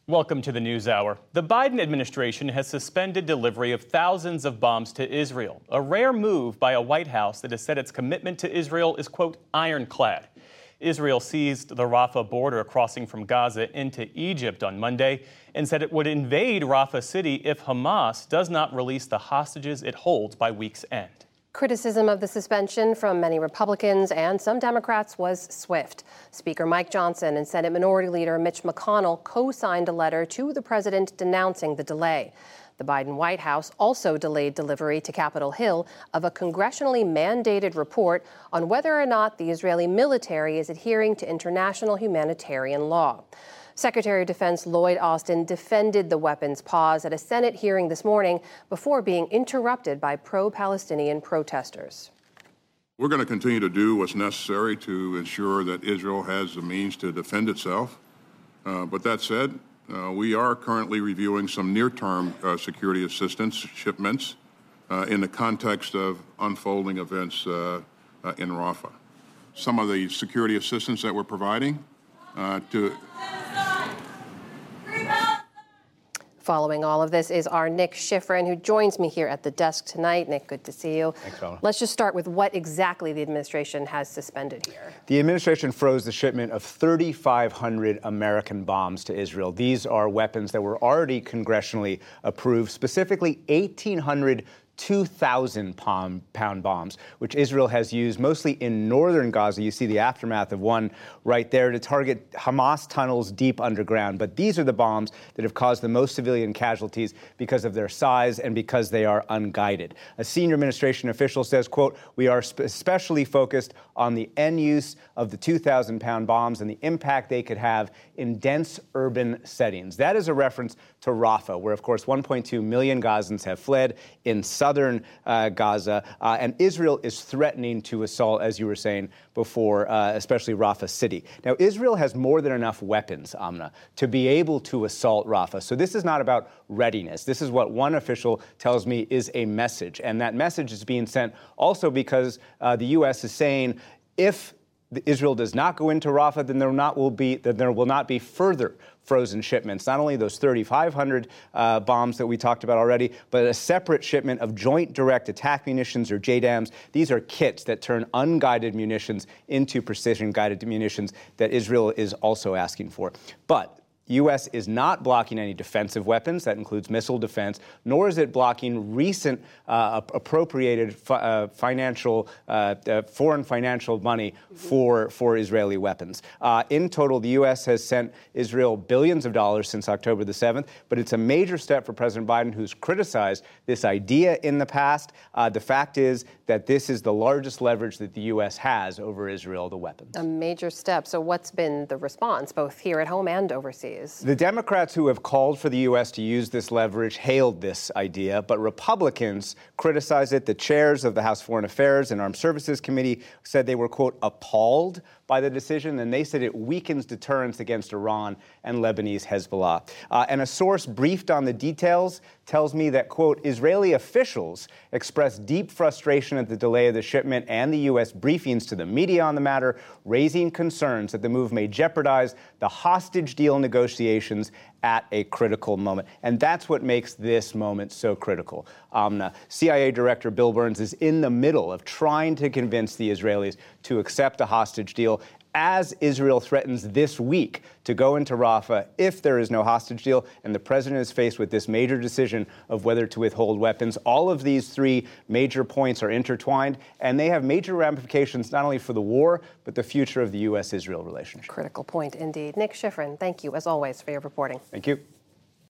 Welcome to the NewsHour. The Biden administration has suspended delivery of thousands of bombs to Israel, a rare move by a White House that has said its commitment to Israel is, quote, ironclad. Israel seized the Rafah border crossing from Gaza into Egypt on Monday and said it would invade Rafah City if Hamas does not release the hostages it holds by week's end. Criticism of the suspension from many Republicans and some Democrats was swift. Speaker Mike Johnson and Senate Minority Leader Mitch McConnell co-signed a letter to the president denouncing the delay. The Biden White House also delayed delivery to Capitol Hill of a congressionally mandated report on whether or not the Israeli military is adhering to international humanitarian law. Secretary of Defense Lloyd Austin defended the weapons pause at a Senate hearing this morning before being interrupted by pro-Palestinian protesters. We're going to continue to do what's necessary to ensure that Israel has the means to defend itself. But that said, we are currently reviewing some near-term security assistance shipments in the context of unfolding events in Rafah. Some of the security assistance that we're providing Following all of this is our Nick Schifrin, who joins me here at the desk tonight. Nick, good to see you. Thanks, Paula. Let's just start with what exactly the administration has suspended here. The administration froze the shipment of 3,500 American bombs to Israel. These are weapons that were already congressionally approved, specifically 1,800 2,000-pound bombs, which Israel has used mostly in northern Gaza. You see the aftermath of one right there to target Hamas tunnels deep underground. But these are the bombs that have caused the most civilian casualties because of their size and because they are unguided. A senior administration official says, quote, "We are especially focused on the end use of the 2,000-pound bombs and the impact they could have in dense urban settings." That is a reference to Rafah, where, of course, 1.2 million Gazans have fled in southern Gaza, and Israel is threatening to assault, as you were saying before, especially Rafah City. Now, Israel has more than enough weapons, Amna, to be able to assault Rafah. So this is not about readiness. This is what one official tells me is a message, and that message is being sent also because the U.S. is saying if Israel does not go into Rafah, then there will not be further frozen shipments. Not only those 3,500 bombs that we talked about already, but a separate shipment of Joint Direct Attack Munitions, or JDAMs. These are kits that turn unguided munitions into precision-guided munitions that Israel is also asking for. But U.S. is not blocking any defensive weapons. That includes missile defense, nor is it blocking recent appropriated foreign financial money for Israeli weapons. In total, the U.S. has sent Israel billions of dollars since October the 7th, but it's a major step for President Biden, who's criticized this idea in the past. The fact is that this is the largest leverage that the U.S. has over Israel, the weapons. A major step. So what's been the response, both here at home and overseas? The Democrats who have called for the U.S. to use this leverage hailed this idea, but Republicans criticized it. The chairs of the House Foreign Affairs and Armed Services Committee said they were, quote, appalled by the decision, and they said it weakens deterrence against Iran and Lebanese Hezbollah. And a source briefed on the details tells me that, quote, Israeli officials expressed deep frustration at the delay of the shipment and the U.S. briefings to the media on the matter, raising concerns that the move may jeopardize the hostage deal negotiations at a critical moment. And that's what makes this moment so critical. CIA Director Bill Burns is in the middle of trying to convince the Israelis to accept a hostage deal as Israel threatens this week to go into Rafah if there is no hostage deal, and the president is faced with this major decision of whether to withhold weapons. All of these three major points are intertwined, and they have major ramifications not only for the war, but the future of the U.S.-Israel relationship. Critical point indeed. Nick Schifrin, thank you, as always, for your reporting. Thank you.